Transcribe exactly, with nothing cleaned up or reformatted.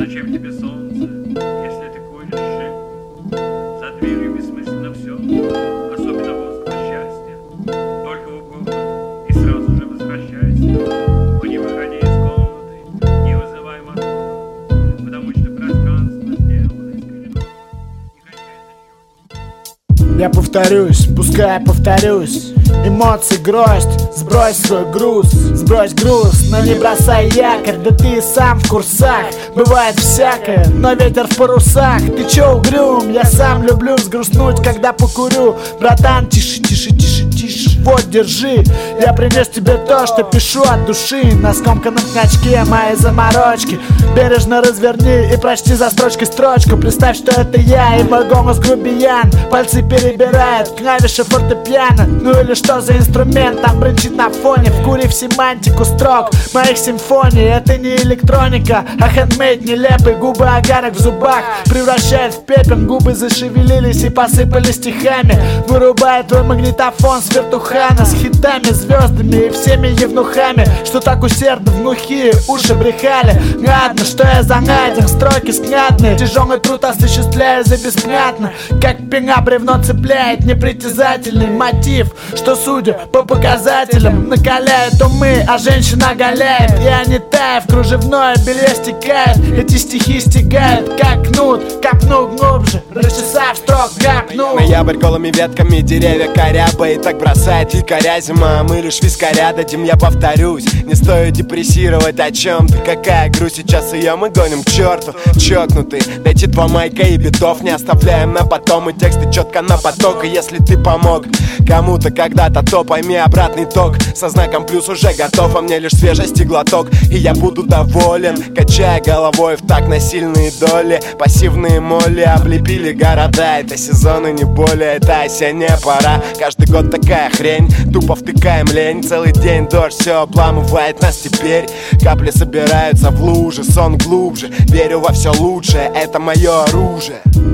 Зачем тебе солнце, если ты куришь шик? За дверью бессмысленно все, особенно воздух счастья. Только в угол и сразу же возвращайся. Но не выходи из комнаты, не вызывай мотора, потому что пространство сделано из коридора. Я повторюсь, пускай повторюсь. Эмоции, гроздь, сбрось свой груз, сбрось груз, но не бросай якорь. Да ты и сам в курсах, бывает всякое, но ветер в парусах. Ты чё угрюм? Я сам люблю взгрустнуть, когда покурю. Братан, тише, тише, тише, тише, вот, держи. Я принес тебе то, что пишу от души. На скомканном книжке мои заморочки. Бережно разверни и прочти за строчкой строчку. Представь, что это я и мой голос грубиян. Пальцы перебирают клавиши фортепиано. Ну или что за инструмент там бренчит на фоне, вкурив семантику строк моих симфоний. Это не электроника, а хендмейд нелепый. Губы агарок в зубах превращает в пепел. Губы зашевелились и посыпались стихами. Вырубает твой магнитофон с вертухана, с хитами, звездами и всеми евнухами, что так усердно в глухие уши брехали. Ладно, что я занятен, строки скнятные. Тяжелый труд осуществляю за бесплатно. Как пенга бревно цепляет непритязательный мотив, что, судя по показателям, накаляет умы, а женщина оголяет. Я не таю, в кружевное белье стекает. Эти стихи стегают, как кнут. Копну глубже, расчесав строк, копну. Ноябрь голыми ветками, деревья коряба. И так бросает якоря зима, а мы лишь вискаря дадим. Я повторюсь, не стоит депрессировать о чем-то. Какая грусть, сейчас ее мы гоним к черту. Чокнутый, дайте два майка и битов не оставляем на потом. И тексты четко на поток. И если ты помог кому-то когда-то, то пойми обратный ток. Со знаком плюс уже готов, а мне лишь свежести глоток. И я буду доволен, качая головой в так на сильные доли. Пассивные моли облепили города. Это сезоны не более, это осенняя пора. Каждый год такая хрень, тупо втыкаем лень. Целый день дождь, все обламывает нас теперь. Капли собираются в луже, сон глубже. Верю во все лучшее, это мое оружие.